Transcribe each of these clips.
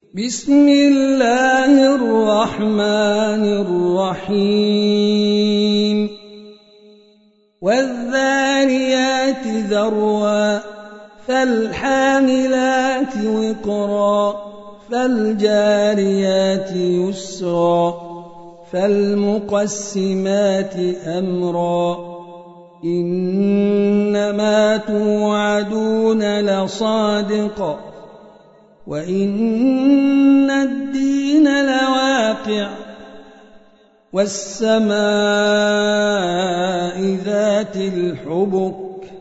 بسم الله الرحمن الرحيم والذاريات ذروا فالحاملات وقرا فالجاريات يسرا فالمقسمات أمرا إنما توعدون لصادق وإن الدين لواقع والسماء ذات الحبك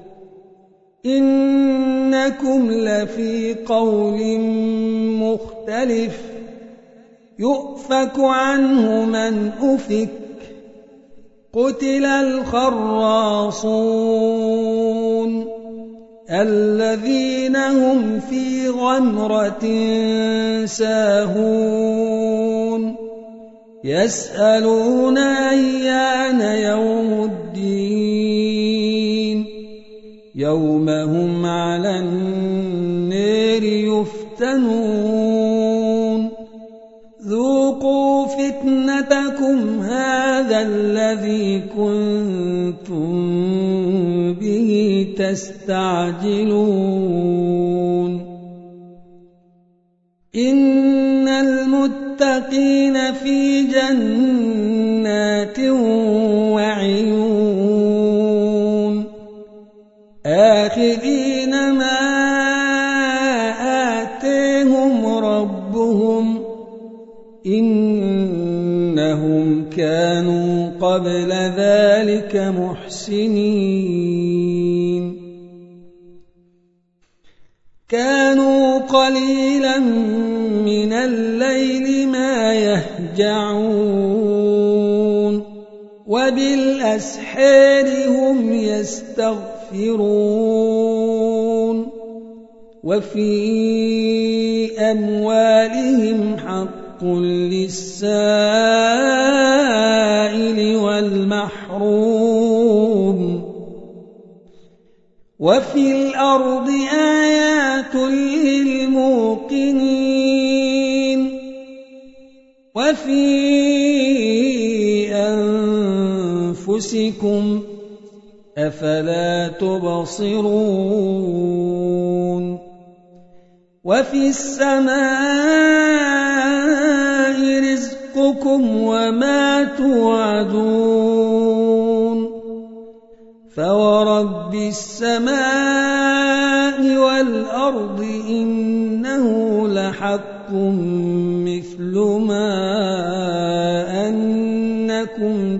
إنكم لفي قول مختلف يؤفك عنه من أفك قتل الخراصون الذين هم في غمرة ساهون يسألون أيان يوم الدين يوم هم على النار يفتنون ذوقوا فتنتكم هذا الذي كنتم به تستعجلون إن المتقين في جنات وعيون آخذين ما آتيهم ربهم إنهم كانوا قبل ذلك محسنين كانوا قليلا من الليل ما يهجعون وبالأسحار هم يستغفرون وفي أموالهم حق للسائل والمحروم وفي الأرض آيات للموقنين وفي أنفسكم أفلا تبصرون وفي السماء رزقكم وما توعدون فورب السماء والأرض إنه لحق مثل ما أنكم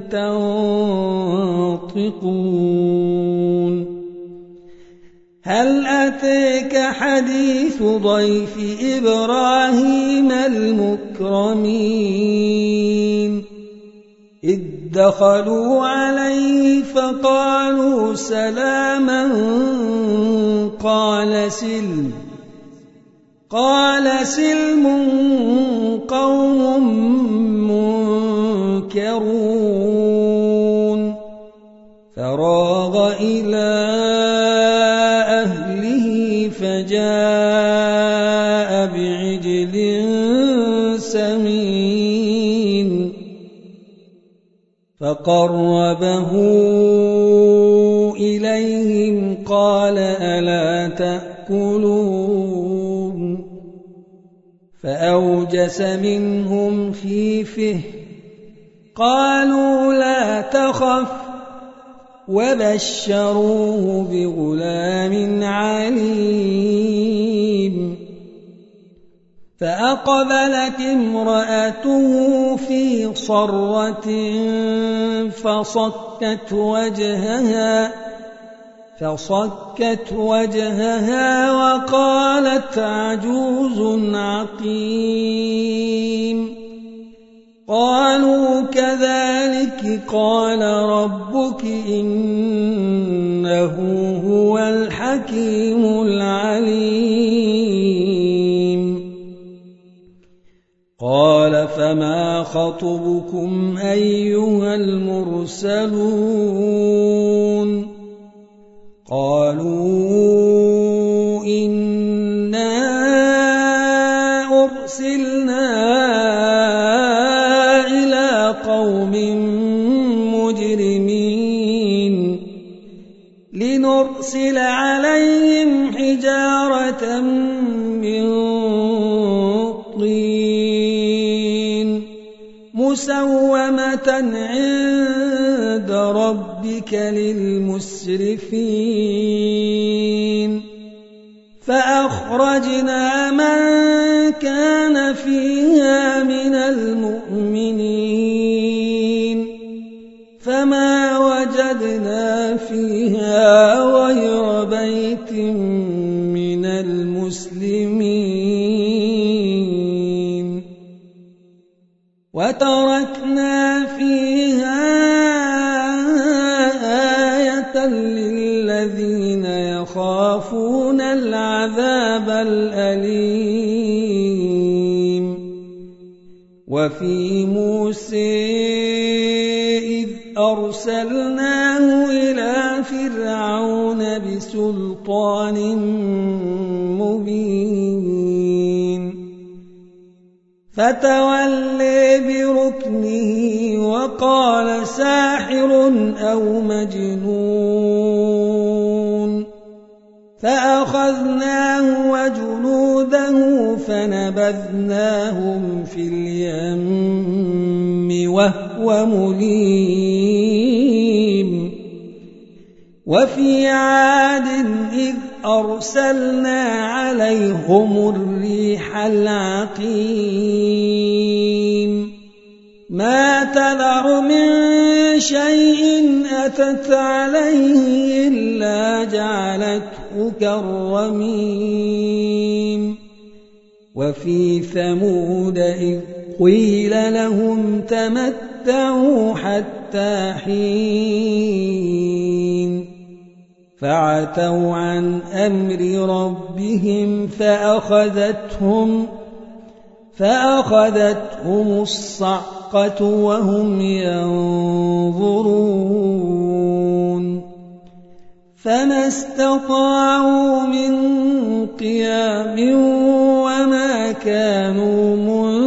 تنطقون هل أتاك حديث ضيف إبراهيم المكرمين إذ دخلوا عليه فقالوا سلاما قال سلم قوم منكرون فراغ إلى أهله فجاء بعجل سمين فقربه إليهم قال ألا تأكلون فأوجس منهم خيفة قالوا لا تخف وبشروه بغلام عليم فأقبلت امرأته في صرة فصكت وجهها وقالت عجوز عقيم قالوا كذلك قال ربك إنه هو الحكيم العليم قال فما خطبكم أيها المرسلون قالوا إنا أرسلنا إلى قوم مجرمين لنرسل عليهم حجارة من طين مسومة عند ربك للمسرفين فأخرجنا من كان فيها من المؤمنين فما وجدنا فيها غير بيت من المسلمين وتركنا فيها آية للذين يخافون العذاب الأليم وفي موسى إذ أرسلناه إلى فرعون بسلطان مبين فتولى بركنه وقال ساحر أو مجنون فأخذناه وجنوده فنبذناهم في اليم وهو مليم وفي عاد إذ أرسلنا عليهم الريح العقيم ما تذر من شيء أتت عليه إلا جعلته كالرميم وفي ثمود إذ قيل لهم تمتعوا حتى حين فعتوا عن أمر ربهم فأخذتهم الصعقة وهم ينظرون فما استطاعوا من قيام وما كانوا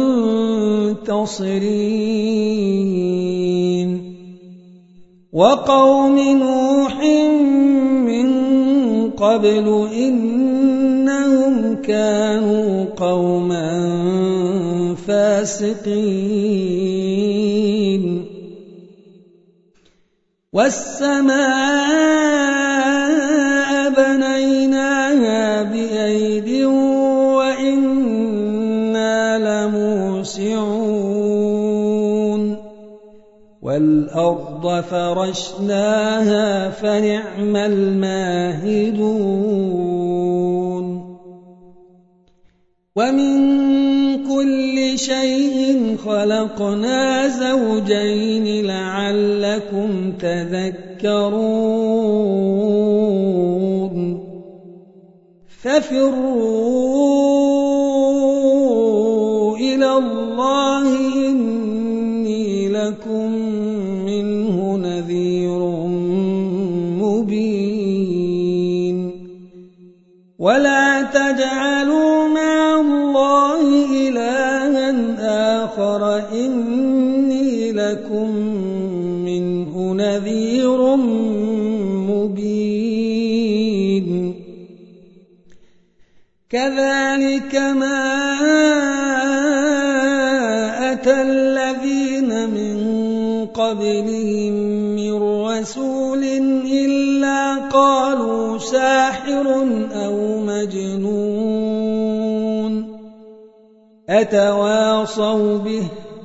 منتصرين وقوم نوح من قبل إنهم كانوا قوما فاسقين والسماء بنيناها بأيد وإنا لموسعون والأرض فرشناها فنعم الماهدون ومن كل شيء خلقنا زوجين لعلكم تذكرون ففروا إلى الله إني لكم منه نذير مبين ولا تجعلوا مع الله إلها آخر إني لكم منه نذير مبين كذلك ما أتى الذين من قبلهم من رسول إلا قالوا ساحر أو مجنون أتواصوا به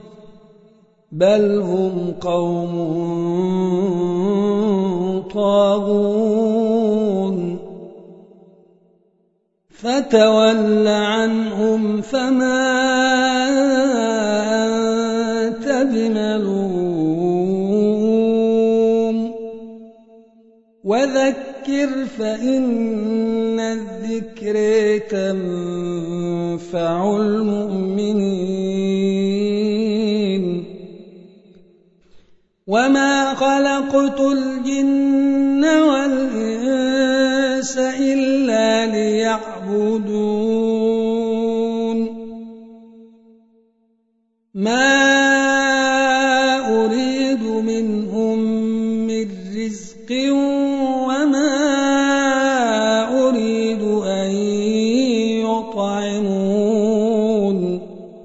بل هم قوم طاغون فتول عنهم فما أنت بملوم وذكر فإن الذكر تنفع المؤمنين وما خلقت الجن والإنس إلا ليعبدون ما أريد منهم من رزق وما أريد أن يطعمون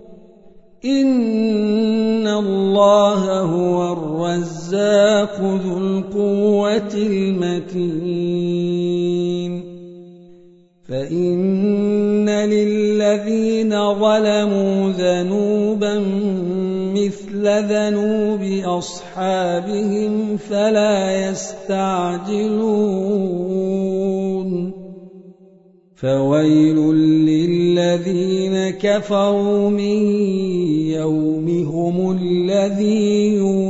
إن الله هو الرزاق ذو القوة المتين فإن للذين ظلموا ذنوبا مثل ذنوب أصحابهم فلا يستعجلون فويل للذين كفروا من يومهم الذي يوعدون